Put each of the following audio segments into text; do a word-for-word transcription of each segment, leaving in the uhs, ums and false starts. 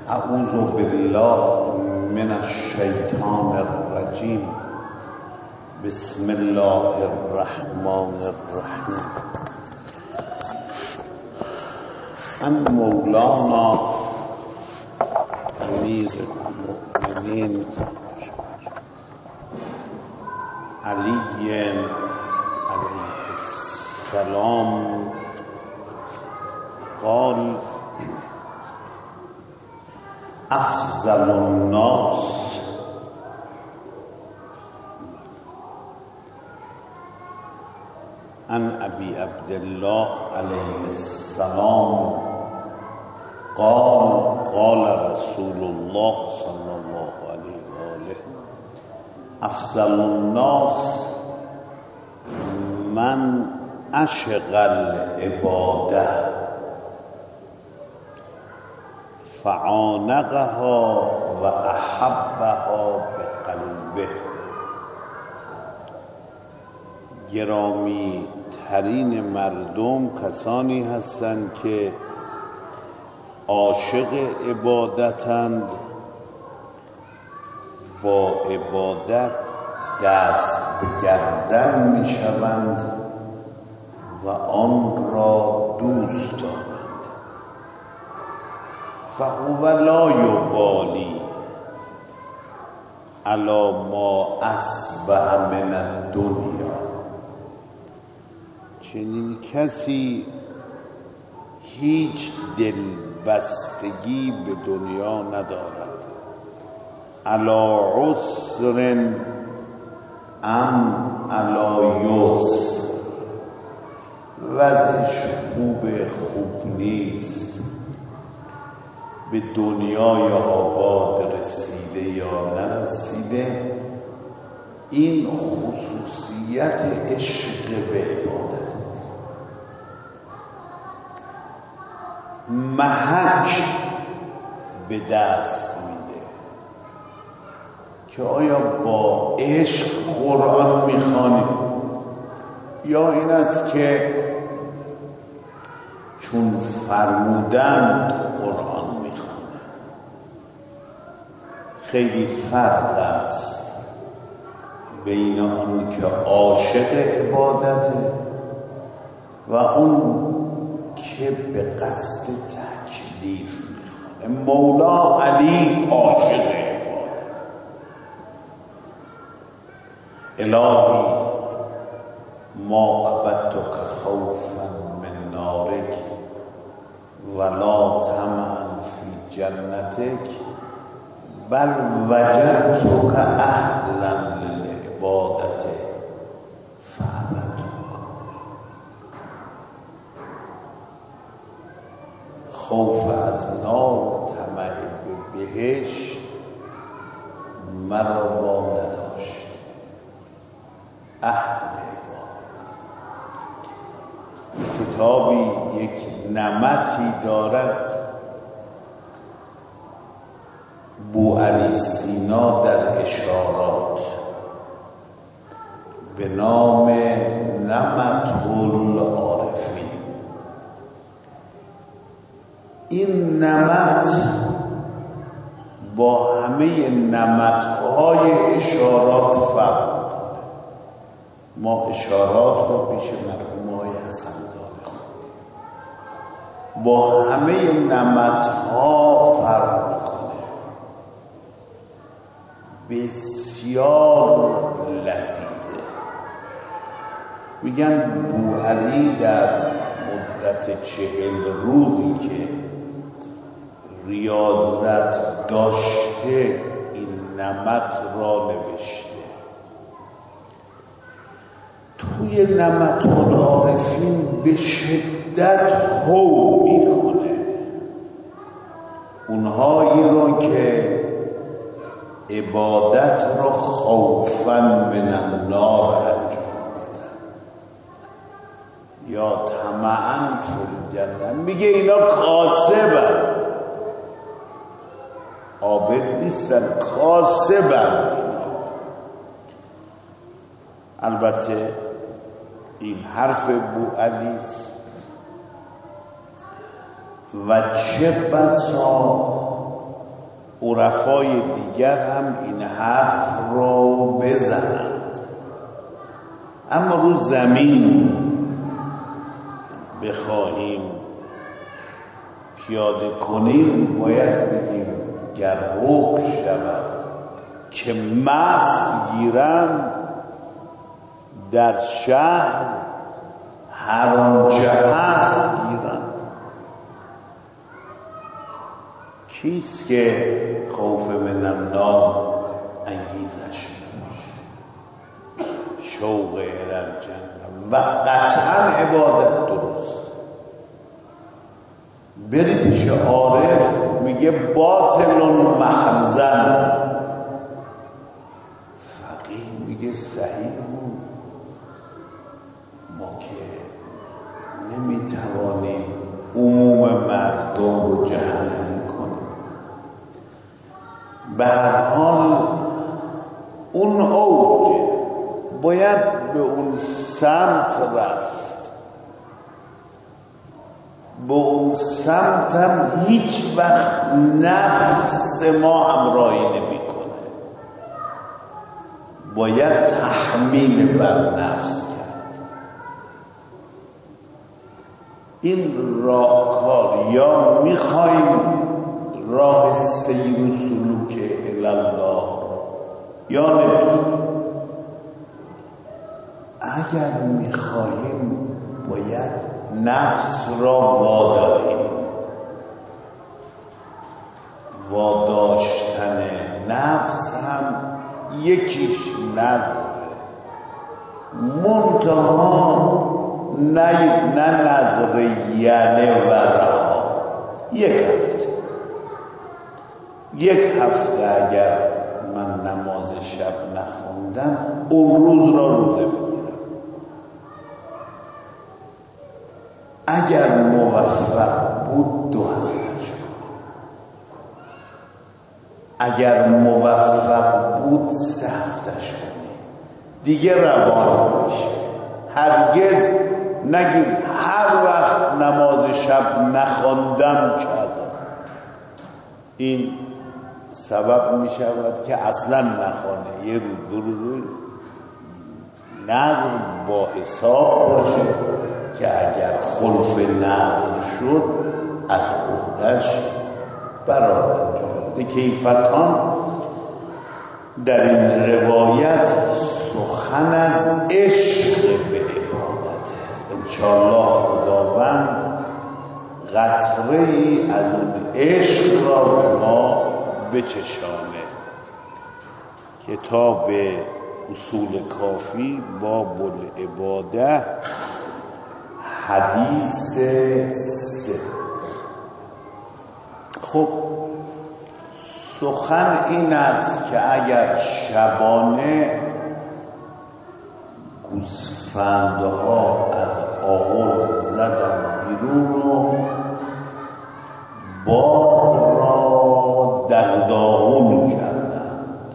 اعوذ بالله من الشیطان الرجیم. بسم الله الرحمن الرحیم. ان مولانا امیر المؤمنین علی علیه السلام قال افضل الناس عن ابي عبد الله عليه السلام قال قال رسول الله صلى الله عليه وآله افضل الناس من عشق العباده فعانقها و احبها به قلبه. گرامی ترین مردم کسانی هستند که عاشق عبادتند، با عبادت دست به گردن می شوند و آن را دوست دارند. فهو لا یبالی علی ما اصبح من الدنیا. چنین کسی هیچ دلبستگی به دنیا ندارد. علی عسر ام علی یسر. وضعش خوب خوب نیست، به دنیای آباد رسیده یا نرسیده، این خصوصیت عشق به عبادت محک به دست میده که آیا با عشق قرآن میخوانیم یا این است که چون فرمودند قرآن. خیلی فرق است بین اون که عاشق عبادته و اون که به قصد تکلیف میخوانه. مولا علی عاشق عبادت. الهی ما عبدتک خوفا من نارک ولا طمعا فی جنتک بل وجدتک اهلا للعبادت فعبدتک. خوف از نار، طمع به بهشت مرا وا نداشت. اهل عبادت. کتابی یک نمطی دارد بو علی سینا در اشارات به نام نمط العارفین. این نمط با همه نمطهای اشارات فرق میکنه. ما اشارات رو پیش مرحوم آقای حسن داره با همه نمطها فرق میکنه. بسیار لذیذه. میگن بو علی در مدت چهل روزی که ریاضت داشته این نمط را نوشته. توی نمط العارفین به شدت هو میکنه اونهایی رو که عبادت را خوفا من النار انجام میدن یا طمعا فی الجنه. میگه اینا کاسبن، عابد نیستن، کاسبن اینا. البته این حرف بو علی است و چه بسا عرفای دیگر هم این حرف رو بزنند، اما رو زمین بخواهیم پیاده کنیم باید بگیم گر حکم شود که مست گیرند در شهر هر آنچه هست گیرند. چیست که خوف من النار انگیزش میشه؟ شوق الی الجنه و قطعا عبادت درست. بری پیش عارف میگه باطل محزن، فقیه میگه صحیح بود، ما که نمیتوانیم عموم مردم رو جهنمی کنیم. به هر حال اون اوجه، باید به اون سمت رفت. به اون سمت هم هیچ وقت نفس ما همراهی نمیکنه. باید تحمیل بر نفس کرد. این راهکار یا میخوایم راه سیر و سلوک الی الله یا نمیخوایم. اگر میخواهیم باید نفس را واداریم. واداشتن نفس هم یکیش نظره، منتها نه نه نظره یعنی و رها. یک هفته یک هفته اگر من نماز شب نخوندم اون روز را روزه بگیرم. اگر موفق بود دو هفتهش کنم، اگر موفق بود سه هفتهش کنیم، دیگه روان میشه. هرگز نگیم هر وقت نماز شب نخواندم کردم. این سبب می شود که اصلا نخوانه، یه روز دو روز نظر با حساب باشه که اگر خلف نظر شد از عهده‌اش برآید انجام بده. کیفتان در این روایت سخن از عشق به عبادته. انشاءالله خداوند قطره ای از اون عشق را به ما بچشانه. کتاب اصول کافی باب العباده حدیث سه. خب سخن این است که اگر شبانه گوسفندها از آغل زدن بیرون و بار را در داغون کردند،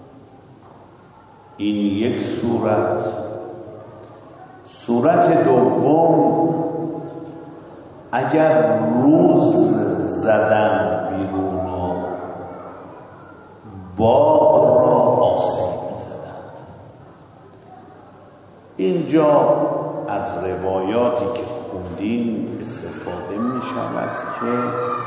این یک صورت. صورت دوم اگر روز زدن بیرون و باغ را آسیب زدند. اینجا از روایاتی که خوندیم استفاده می شود که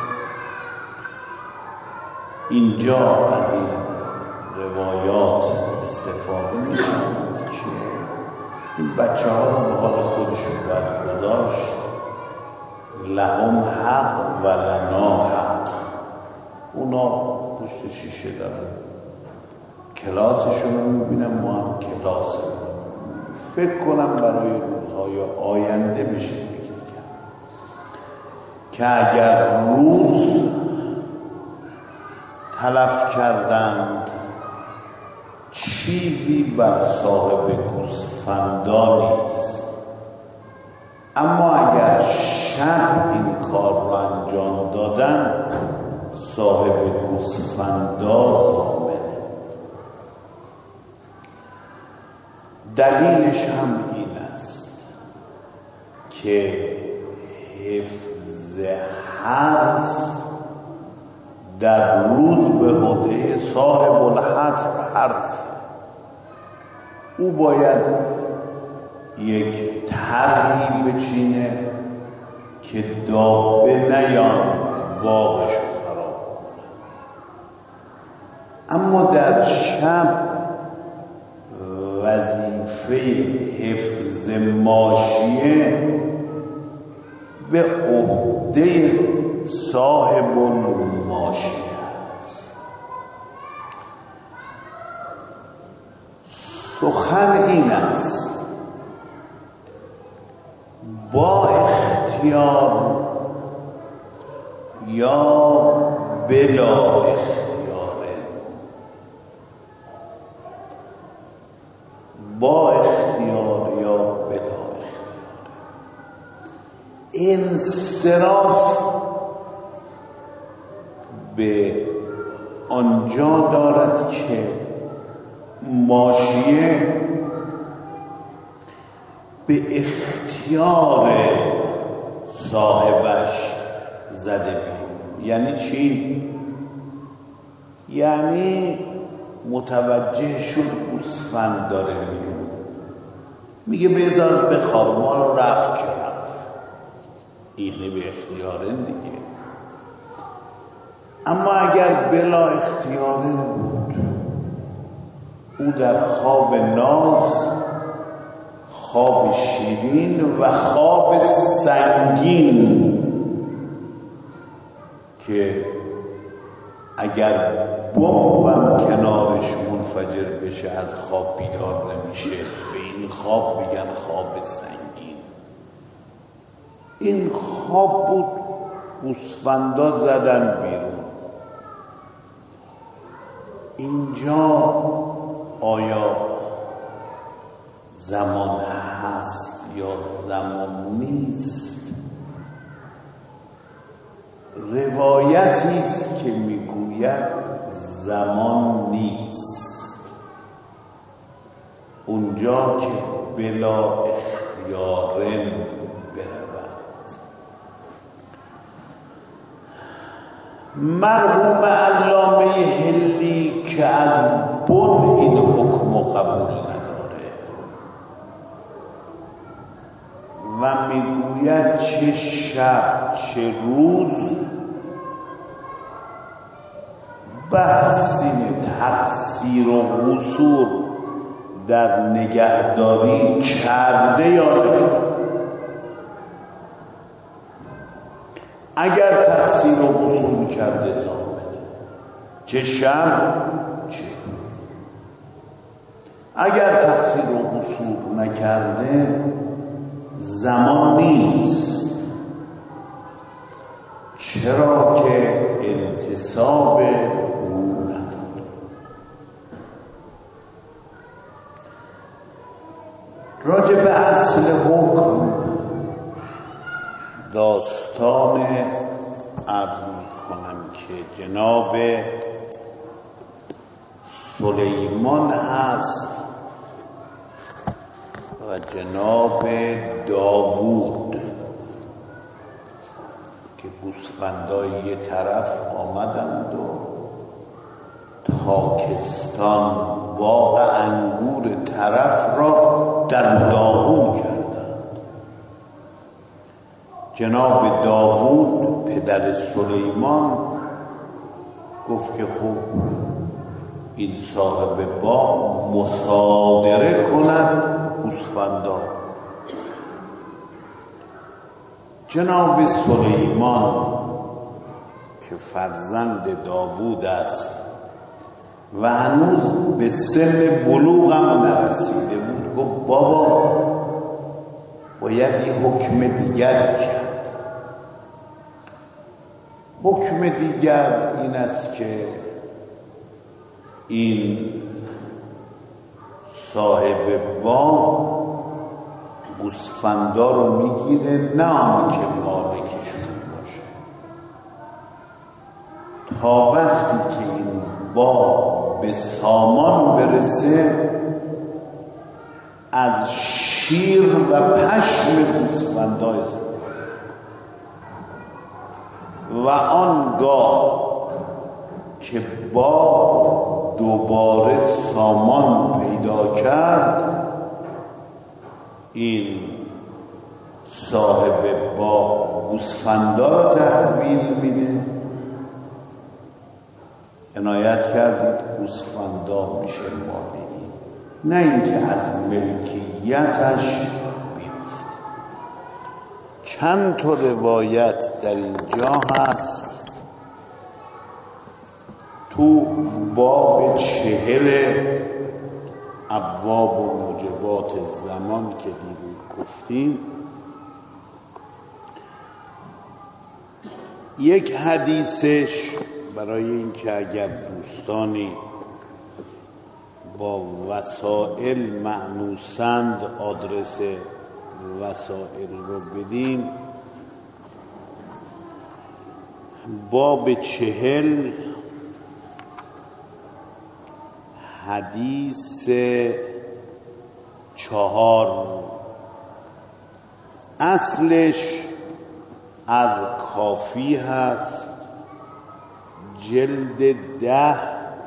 اینجا از این روایات استفاده می شود که این بچه ها رو به حال خودشون باید گذاشت. لهم حق و لنا حق. اونا پشت شیشه دارن کلاسشون رو میبینم، ما هم کلاس فکر کنم برای روزهای آینده بشه فکر کرد که اگر روز تلف کردند چیزی بر صاحب گوسفندان نیست، اما اگر شب این کار رو انجام دادن صاحب گوسفندان ضامنه. دلیلش هم این است که حفظ حرف در روز به عهده صاحب الحرث، او باید یک طرحی بچینه که دابه نیان باغش خراب کنه. اما در شب وظیفه حفظ ماشیه به عهده صاحب الماشیه است. سخن این است با اختیار یا بلا اختیاره، با اختیار یا بلا اختیاره، انصراف به آنجا دارد که ماشیه به اختیار صاحبش زده بیرون. یعنی چی؟ یعنی متوجه شد گوسفند داره میرون، میگه بذار بخواب، ما رو رفت که رفت. اینه به اختیاره دیگه. اما اگر بلا اختیاره بود، او در خواب ناز، خواب شیرین و خواب سنگین که اگر بمبم کنارش منفجر بشه از خواب بیدار نمیشه، به این خواب میگن خواب سنگین. این خواب بود، گوسفندا زدن بیرون. اینجا آیا زمان هست یا زمان نیست؟ روایتی است که میگوید زمان نیست، اونجا که بلا اختیارن برود. مرحوم علامه حلی که از بن این حکم و قبول نداره و میگوید چه شب چه روز بحث تقصیر و قصور در نگهداری کرده یا نکرده. اگر تقصیر و قصور کرده ادامه بده، چه شب چه روز. اگر تقصیر و قصور نکرده زمان نیست، چرا که انتصاب او نداد. راجع به اصل حکم داستان عرض میکنم که جناب سلیمان هست و جناب داوود که گوسفندای یه طرف آمدند و تاکستان باغ انگور طرف را در داغون کردند. جناب داوود پدر سلیمان گفت که خوب این صاحب باغ مصادره کند گوسفندا. جناب سلیمان که فرزند داوود است و هنوز به سن بلوغ هم نرسیده بود، گفت بابا باید یه حکم دیگر کرد. حکم دیگر این است که این صاحب باغ گوسفندا رو میگیره، نه آن که مالکشون باشه، تا وقتی که این باغ به سامان برسه از شیر و پشم گوسفندا استفاده و آنگاه که باغ دوباره سامان پیدا کرد، این صاحب باغ گوسفندا را تحویل میده. عنایت کردید گوسفندا میشه مال این، نه اینکه از ملکیتش بیفته. چند تا روایت در اینجا هست. تو باب چهل ابواب و موجبات زمان که دیروز گفتیم، یک حدیثش برای اینکه اگر دوستانی با وسائل مأنوسند آدرس وسائل رو بدین. باب چهل حدیث چهار، اصلش از کافی هست، جلد ده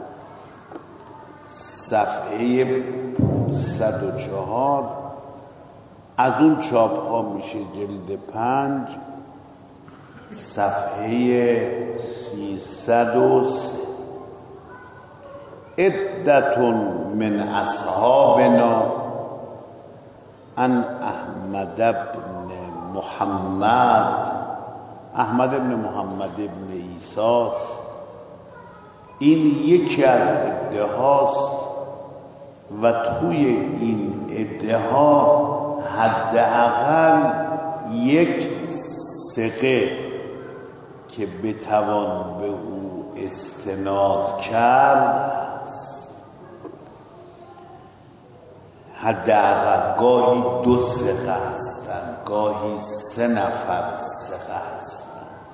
صفحه پانصد و چهار. از اون چاپ ها میشه جلد پنج صفحه سیصد و سه. عدة من اصحابنا ان احمد بن محمد، احمد بن محمد بن عیسی، این یکی از ادعاست و توی این ادعا حداقل یک ثقه که بتوان به او استناد کرد است. حداقل گاهی دو ثقه هستند، گاهی سه نفر ثقه هستند.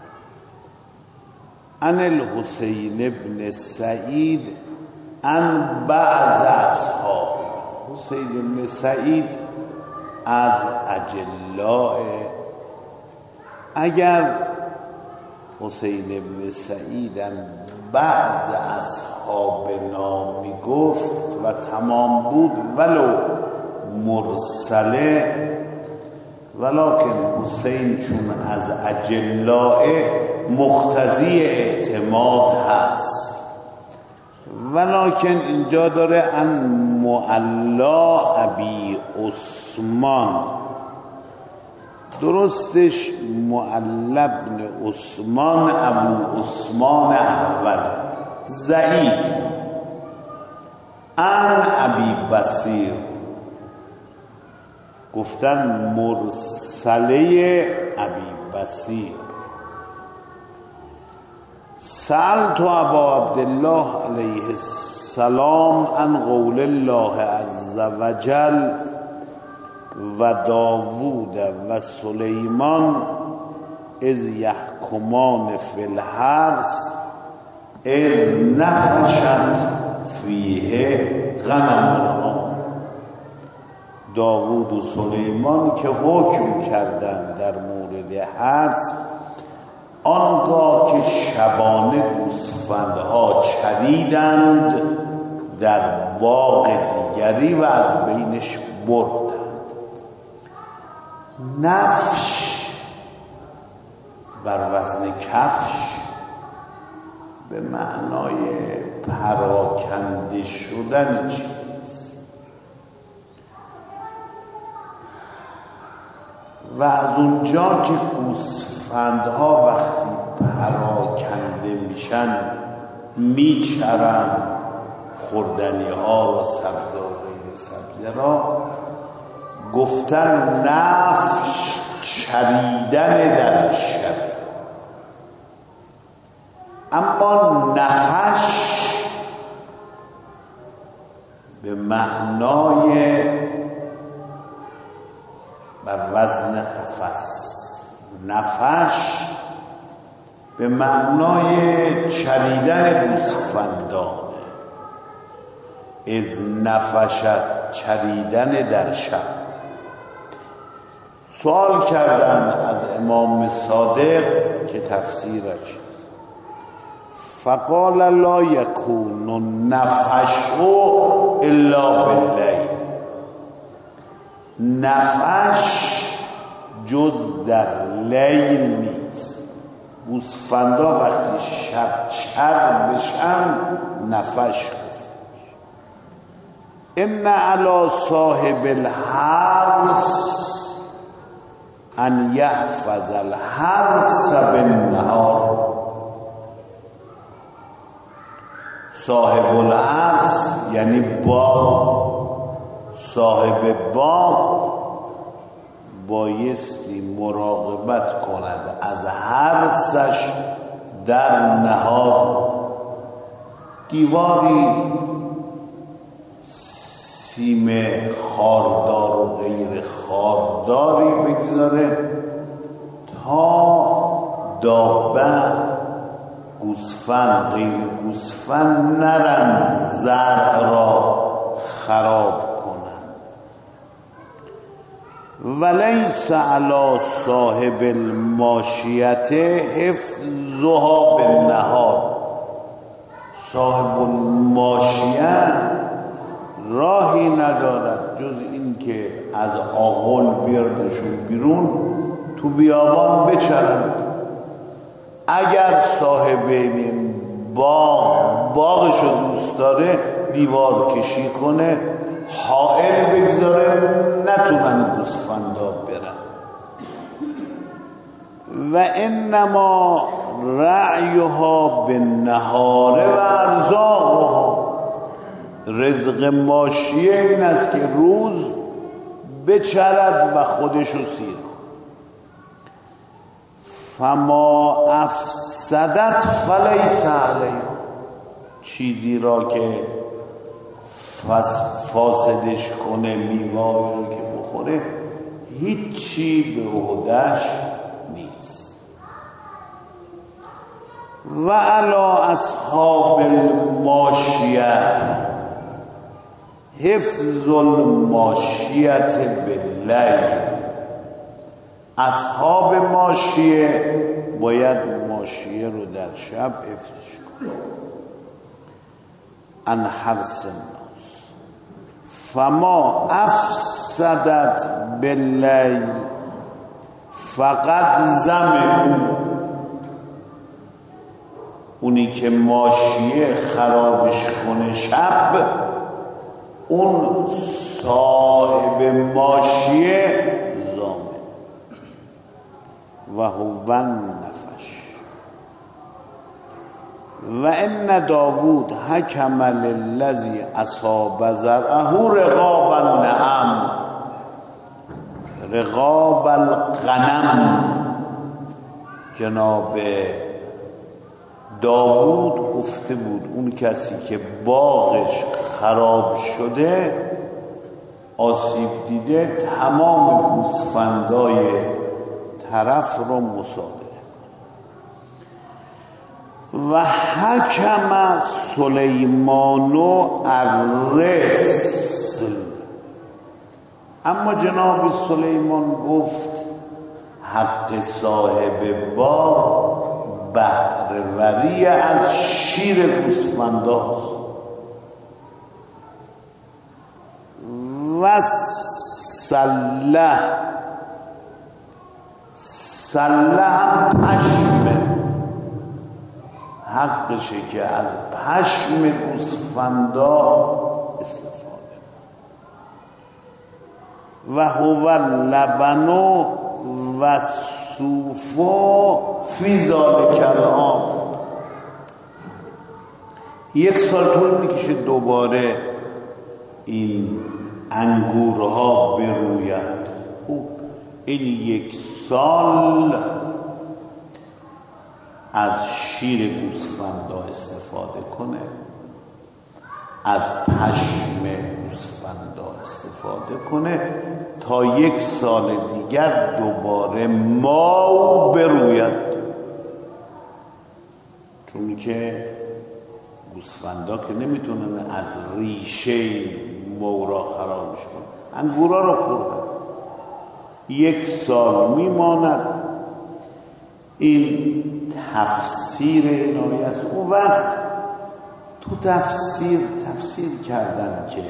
عن الحسین ابن سعید عن بعض اصحاب، حسین ابن سعید از اجلاء. اگر حسین ابن سعید بعض اصحاب نامی گفت و تمام بود ولو مرسله، ولکن حسین چون از اجلاء مقتضی اعتماد هست. ولکن اینجا داره ان معلا ابی عثمان، درستش معلا بن عثمان ابو عثمان اول، ضعیف. ان ابی بصیر گفتن مرسله ابی بصیر. سألت ابا عبدالله علیه السلام عن قول الله عز وجل و داوود و سلیمان اذ یحکمان فی الحرث اذ نفشت فیه غنمها. داوود و سلیمان که حکم کردند در مورد حرث، آنگاه که شبانه گوسفندها چریدند در باغ دیگری و از بینش بردند. نفش بر وزن کفش به معنای پراکنده شدن چیزیست و از اونجا که گوسفندها وقتی پراکنده میشن میچرن خوردنی ها و سبزه و غیر سبزه را، گفتن نفش چریدن در شب. اما نفش به معنای بر وزن قفس، نفش به معنای چریدن گوسفندان. از نفشت چریدن در شب. سوال کردند از امام صادق که تفسیرش فقال لا یکون نفعش الا باللیل، نفعش جز در لیل نیست. گوسفندا وقتی شب چر بشن نفعش گفته میشه. ان علی صاحب الحرث ان یحفظ الحرث بالنهار. صاحب الحرث یعنی باغ، صاحب باغ بایستی مراقبت کند از حرثش در نهار. دیواری سیم خاردار و غیر خارداری بگذاره تا دابه، گوسفند، غیر گوسفند نرن زرع را خراب کنند. ولیس علی صاحب الماشیت حفظها بالنهار. صاحب الماشیه راهی ندارد جز این که از آغل بیاردشون بیرون تو بیابان بچرند. اگر صاحب این باغ باغشو دوست داره دیوار کشی کنه، حائل بگذاره، نتونن گوسفندا برن. و انما رعیها بالنهار و ارزاقها. رزق ماشیه این است که روز بچرد و خودشو سیر کن. فما افسدت فلیس علیها. چیزی را که فاسدش کنه، میوه‌ای رو که بخوره، هیچی به عهده‌اش نیست. و علی اصحاب الماشیه حفظ الماشیت باللیل. اصحاب ماشیه باید ماشیه رو در شب حفظش کنه. ان حرث الناس فما افسدت باللیل فقط زمن. اونی که ماشیه خرابش کنه شب، اون صاحب ماشیه زامن. و هو النفش. و ان داوود حکم للذی اصاب زرعه رقاب النعم رقاب الغنم. جناب داوود گفته بود اون کسی که باغش خراب شده، آسیب دیده، تمام گوسفندای طرف رو مصادره. و حکم سلیمان الرسل. اما جناب سلیمان گفت حق صاحب باغ بهره‌وری از شیر گوسفنداست. و سله سله هم پشمه، حقشه که از پشم گوسفندا استفاده. و هو لبن و صوفو فی ذالک العام. یک سال طول میکشه دوباره این انگورها بروید. خوب، این یک سال از شیر گوسفندا استفاده کنه، از پشم گوسفندا استفاده کنه تا یک سال دیگر دوباره ماو بروید. چون که گوسفندا که نمیتونن از ریشه مورا خرابش کنن، انگورا رو خوردن، یک سال میماند این تفسیر این آیه است. اون وقت تو تفسیر تفسیر کردن که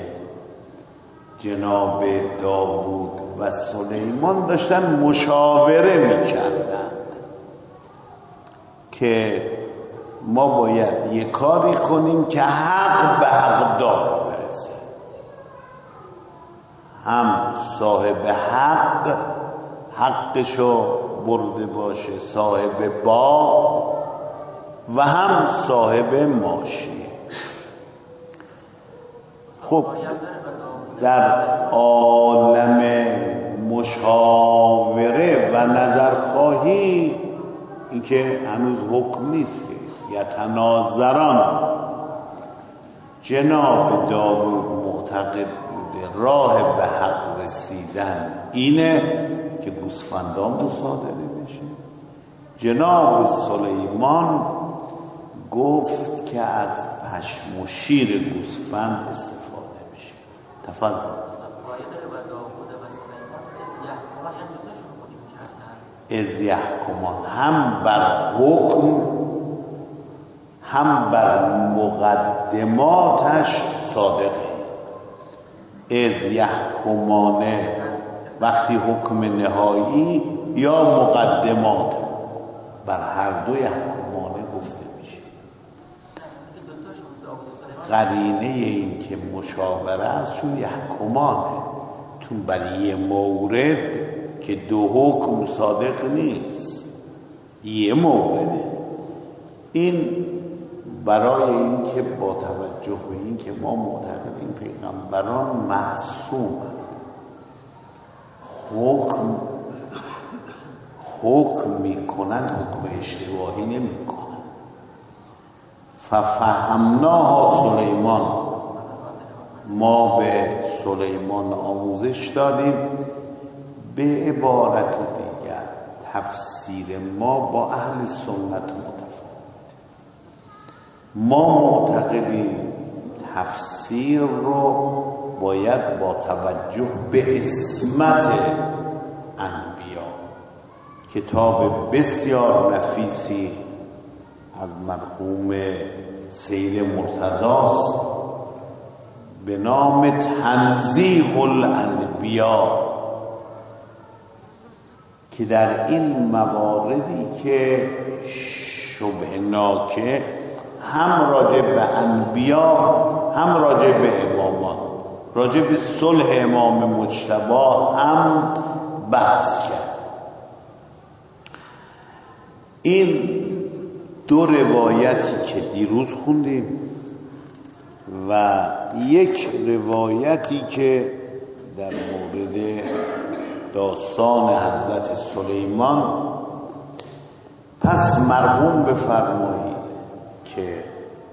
جناب داوود و سلیمان داشتن مشاوره میکردند که ما باید یه کاری کنیم که حق به حقدار برسه، هم صاحب حق حقشو برده باشه، صاحب باغ و هم صاحب ماشیه. خب در عالم مشاوره و نظرخواهی این که هنوز حکم نیست که یتناظران، جناب داوود معتقد بوده راه به حق رسیدن اینه که گوسفندان مصادره بشه. جناب سلیمان گفت که از پشم و شیر گوسفند استفاده بشه. تفضل. از یحکمان هم بر حکم هم بر مقدماتش صادقه. از یحکمانه وقتی حکم نهایی یا مقدمات، بر هر دو یحکمانه گفته میشه. قرینه این که مشاوره است چون یحکمانه، چون برای یه مورد که دو حکم صادق نیست، یه مورده. این برای این که با توجه به این که ما معتقدیم پیغمبران معصومند، حکم حکم میکنند، حکم اشتباهی نمیکنند. ففهمناها سلیمان، ما به سلیمان آموزش دادیم. به عبارت دیگر تفسیر ما با اهل سنت متفاوت. ما معتقدیم تفسیر رو باید با توجه به اسمت انبیا، کتاب بسیار نفیسی از مرحوم سید مرتضی به نام تنزیه الانبیا که در این مواردی که شبه ناکه هم راجع به انبیا هم راجع به امامان، راجع به صلح امام مجتبی هم بحث کرد. این دو روایتی که دیروز خوندیم و یک روایتی که در مورد داستان حضرت سلیمان، پس مرحوم بفرمایید که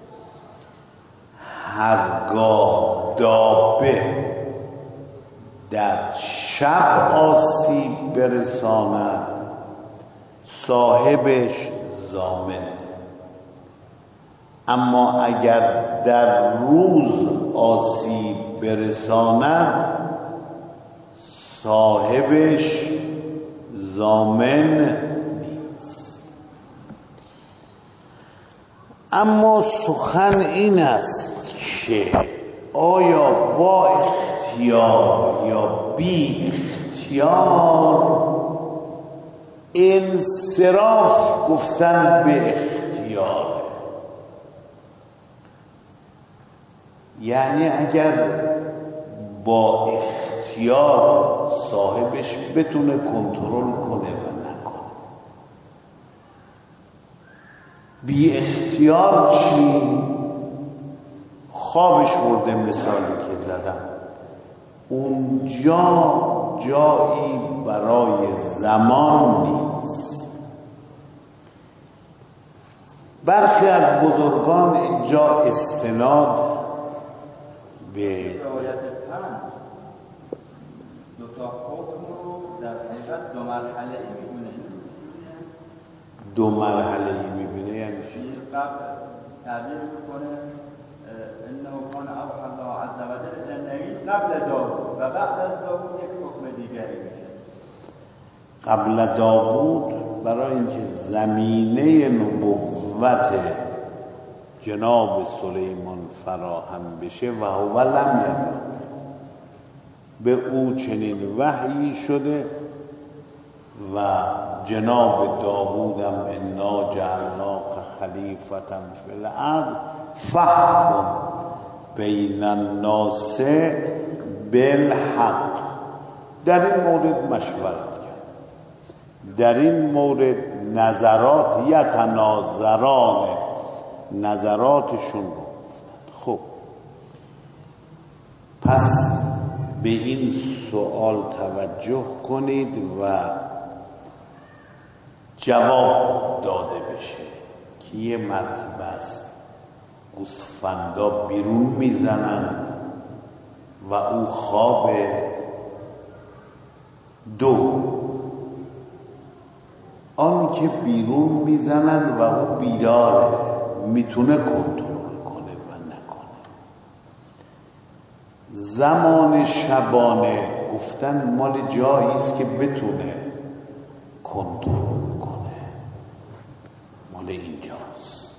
هرگاه دابه در شب آسیب برساند صاحبش ضامن، اما اگر در روز آسیب برساند صاحبش ضامن نیست. اما سخن این است که آیا با اختیار یا بی اختیار؟ انصراف گفتن به اختیار، یعنی اگر با اختیار صاحبش بتونه کنترل کنه و نکنه. بی اختیار چی؟ خوابش برده، مثالی که زدم، اونجا جایی برای زمان نیست. برخی از بزرگان اینجا استناد به دو تا حکم رو در حقیقت دو مرحله ای میبینه. دو مرحله ای میبینه یعنی چی؟ قبل تعبیر میکنه انه کان اوحی الله عز و جل النبی قبل داوود و بعد از داوود یک حکم دیگری میشه. قبل داوود برای اینکه زمینه نبوت جناب سلیمان فراهم بشه و هو لم یمت، به او چنین وحیی شده و جناب داوودم انا جعلناک خلیفة فی الارض فاحکم بین الناس بالحق. در این مورد مشورت کرد، در این مورد نظرات یتناظران نظراتشون رو گفتند. خب پس به این سوال توجه کنید و جواب داده بشه که یه مرتبه است گوسفندا بیرون میزنند و او خوابه، دو آن که بیرون میزنند و او بیداره میتونه کنترل کنه و نکنه. زمان شبانه گفتن مال جایی است که بتونه کنترل کنه، مال اینجاست.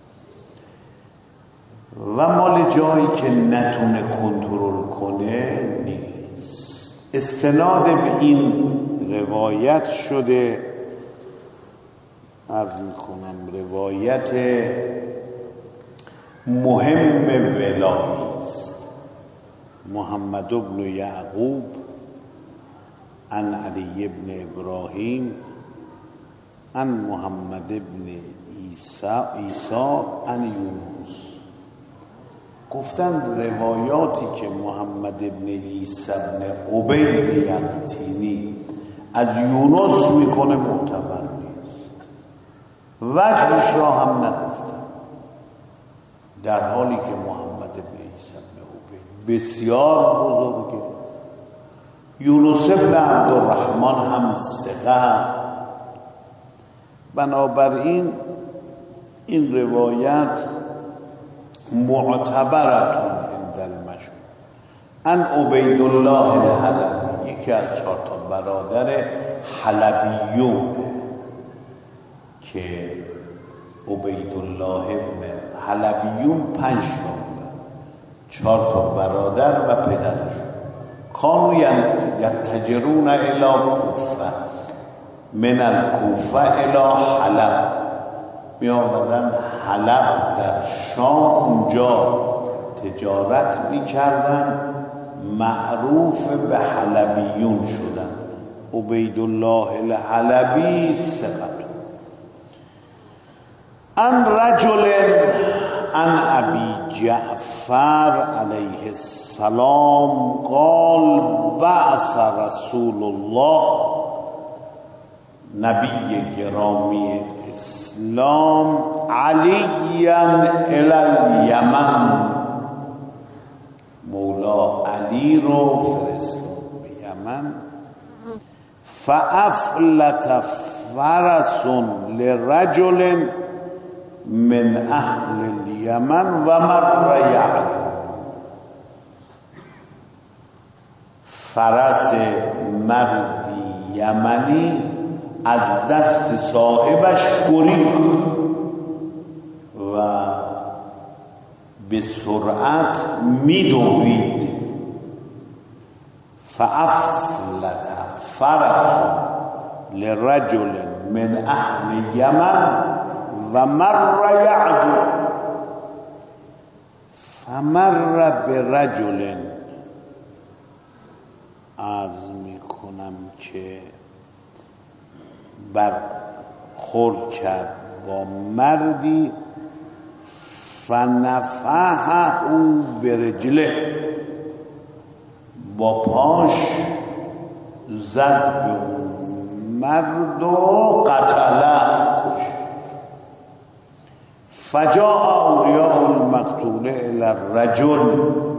و مال جایی که نتونه کنترل کنه نیست. استناد به این روایت شده، عرض میکنم روایت مهم ولایی است. محمد بن یعقوب عن علی بن ابراهیم عن محمد بن عیسی عیسی عن یونس. گفتن روایاتی که محمد بن عیسی بن عبید یقطینی از یونس میکنه معتبر نیست، وجهش را هم نگفتن، در حالی که محمد بن عیسی بن عبید بسیار بزرگه، یونس بن عبدالرحمن هم ثقه. بنابراین این روایت معتبرتون عند المشهور. ان عبید الله الحلبی، یکی از چهار تا برادر حلبیون که عبید الله ابن حلبیون پنج تا بودن، چهار تا برادر و پدرشون. کانو یتجرون الی کوفه، من الکوفه الی حلب، می آمدن حلب در شام، اونجا تجارت می کردن، معروف به حلبیون شدن. عبید الله الحلبی ثقت. ان رجل ان ابی جعفر علیه السلام قال بعث رسول الله، نبی گرامی اسلام، علیا الی الیمن، مولا علی رو فرستاد به یمن. فافلت فرس لرجل من اهل الیمن و مر یعد، فرس مردی یمنی از دست صاحبش گریخت و به سرعت میدوید. فافلت فرس لرجل من اهل یمن و مر یعدو، فمر برجل، عرض میکنم که برخورد کرد با مردی، فنفحه او برجله، با پاش زد به اون مرد و قتله، کش. فجاء اولیاء المقتول الی الرجل،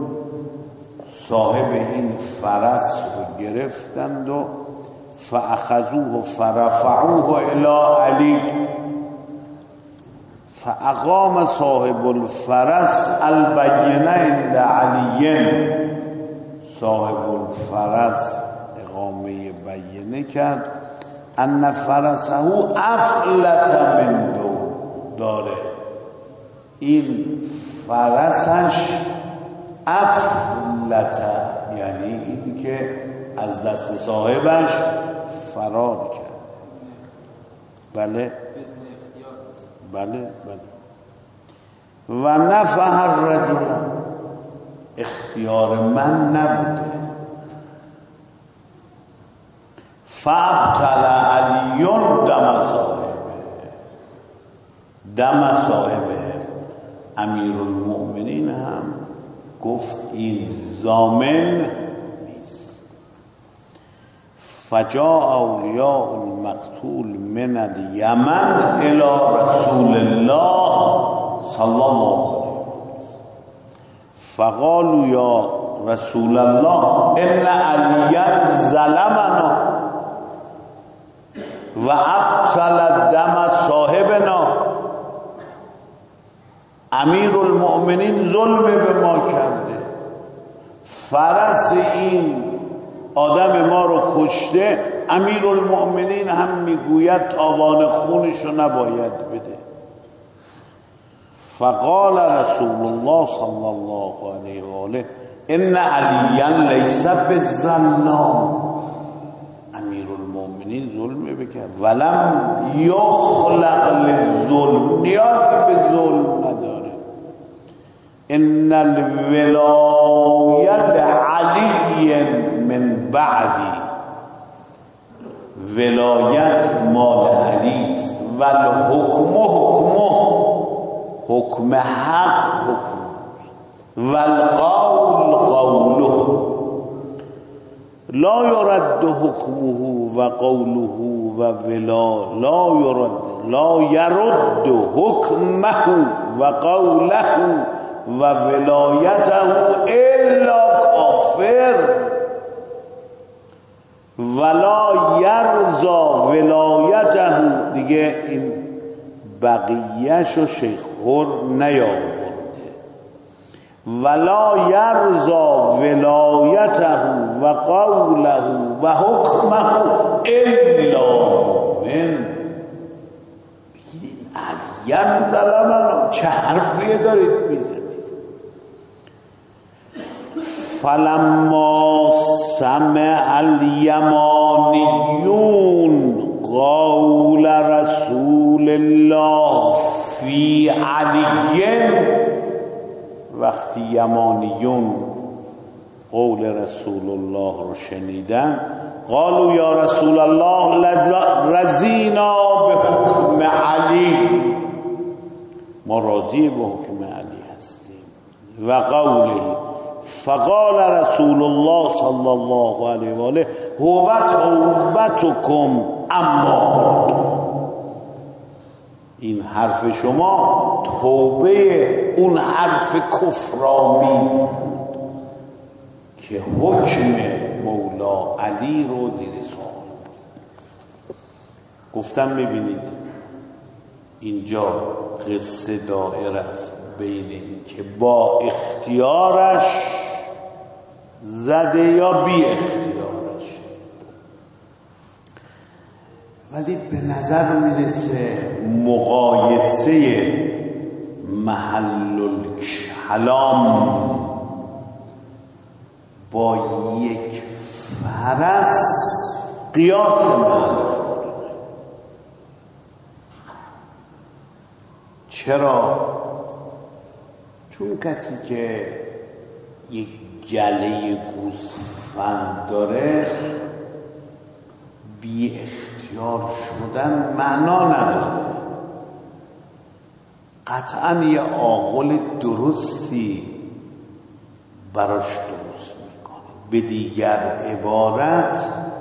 صاحب این فرس رو گرفتند و فاخذوه فرفعوه الی علی، فاقام صاحب الفرس البینه عند علی، صاحب الفرس اقامه بینه کرد ان فرسه افلت من دو داره، این فرسش افلت یعنی این که از دست صاحبش فرار کرد. بله بله بله. و نفح الرجل، اختیار من نبوده. فابطل علی دم صاحبه، دم صاحبه. امیر المؤمنین هم گفت این ضامن نیست. فجاء اولیاء المقتول من الیمن الى رسول الله صلی الله علیه وسلم فقالوا یا رسول الله ان علیا ظلمنا و ابطل دم صاحبنا. امیر المؤمنین ظلم به ما کرده، فرس این آدم ما رو کشته. امیر المؤمنین هم میگوید تاوان خونشو نباید بده. فقال رسول الله صلی الله علیه و آله ان علیا لیس بالظلام. امیر المؤمنین ظلم بکرد ولم یخلق للظلم، نیازی به ظلم نداره. ان الولایت علی من بعدی، ولایت مال علی است. و الحکم حکمه، حکم حق حکم، و القول قوله لا يرد حکمه و قوله و ولا لا يرد لا يرد حکمه و قوله و ولایته الا کافر ولا یرضا ولایته. دیگه این بقیه‌شو شیخ هر نیاورده. ولا یرضا ولایته و قوله و حکمه الا من. علیان ظلمنا، چه حرفی دارید میزنید؟ فلما سمع الیمانیون قول رسول الله فی علی، وقتی یمانیون قول رسول الله رو شنیدن قالوا یا رسول الله رضینا به حکم علی، ما راضی به حکم علی هستیم. و قوله فقال رسول الله صلی الله علیه و آله هو توبتکم اما. این حرف شما توبه اون حرف کفرآمیز بود که حکم مولا علی رو زیر سوال بود. گفتم میبینید اینجا قصه دائره است بین این که با اختیارش زده یا بی اختیارش، ولی به نظر میرسه مقایسه محل الکلام با یک فرس قیاس محل فارغه. چرا؟ چون کسی که یک گله گوسفند داره بی اختیار شدن معنا نداره. قطعا یه عاقل درستی براش درست میکنه. به دیگر عبارت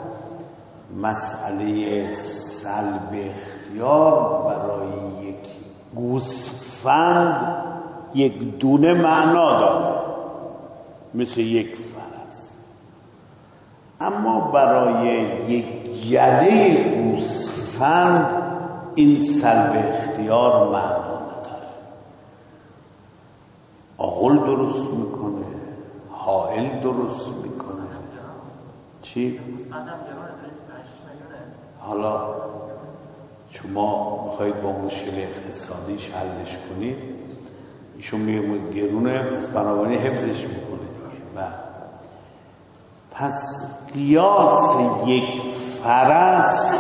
مسئله سلب اختیار برای یک گوسفند یک دونه معنا داره مثل یک فرس، اما برای یک گله گوسفند این سلب اختیار معنا نداره. عقل درست میکنه، حائل درست میکنه. چی؟ حالا شما میخواید با مشکل اقتصادیش حلش کنید، ایشون میگه گرونه، پس بنابراین حفظش میکنه دیگه. و پس قیاس یک فرس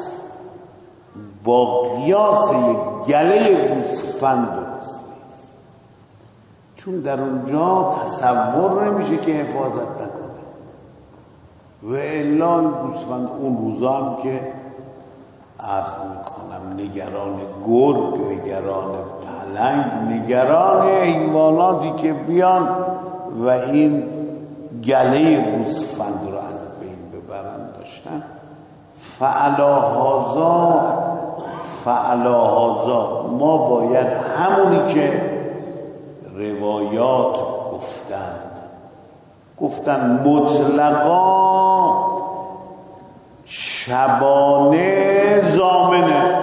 با قیاس یک گله گوسفند درست نیست، چون در اونجا تصور نمیشه که حفاظت نکنه. و الا گوسفند اون روزا هم که عرض میکنم نگران گرگ، نگران پلنگ، نگران حیواناتی که بیان و این گله گوسفند رو از بین ببرن داشتن. فعلا هازا فعلا هازا ما باید همونی که روایات گفتند گفتن مطلقا شبانه ضامنه،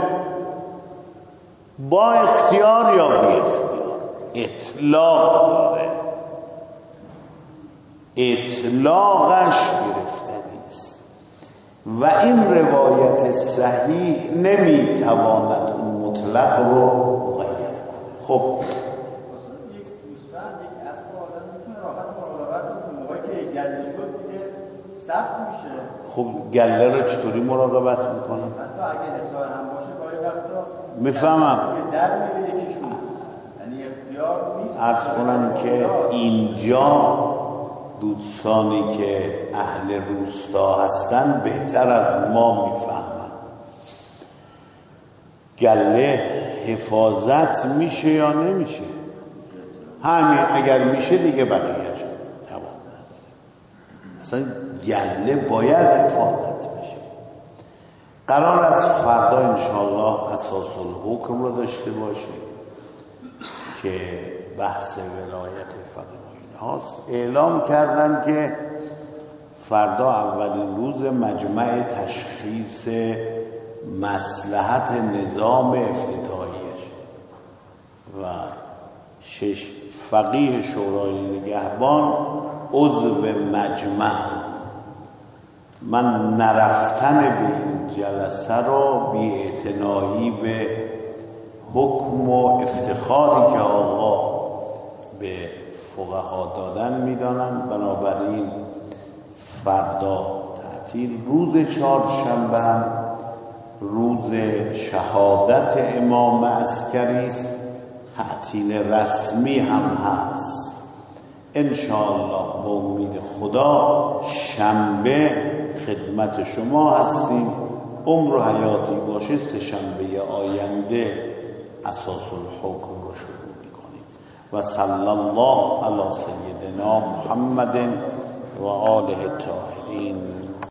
با اختیار یا بی اختیار، اطلاق داره، اطلاقش گرفتنی است. و این روایت صحیح نمیتواند اون مطلق رو مقید کنه. خب یک گوسفند، یک اسب آدم میتونه راحت مراقبت کنه، موقعی که گله شد دیگه سخت میشه. خب گله رو چطوری مراقبت میکنه؟ حتی اگه حصار هم باشه گاهی وقتا میفهمم در میره یکیشون، یعنی اختیار نیست. عرض کنم که اینجا دوستانی که اهل روستا هستن بهتر از ما میفهمن گله حفاظت میشه یا نمیشه. همین اگر میشه دیگه بقیه شد تمام. اصلا گله باید حفاظت بشه. قرار است فردا انشاءالله اساس الحکم رو داشته باشیم که بحث ولایت فقیه هاست. اعلام کردن که فردا اولین روز مجمع تشخیص مصلحت نظام افتتاحیش و شش فقیه شورای نگهبان عضو مجمع. من نرفتن به این جلسه رو بی‌اعتنایی به حکم و افتخاری که آقا به فقها دادن میدانم. بنابراین فردا تعطیل. روز چهارشنبه روز شهادت امام عسکری است، تعطیل رسمی هم هست. انشاءالله به امید خدا شنبه خدمت شما هستیم. عمر و حیاتی باشه سه شنبه آینده اساس الحکم رو شروع میکنیم. و صلی الله علی سیدنا محمد و آله الطاهرین.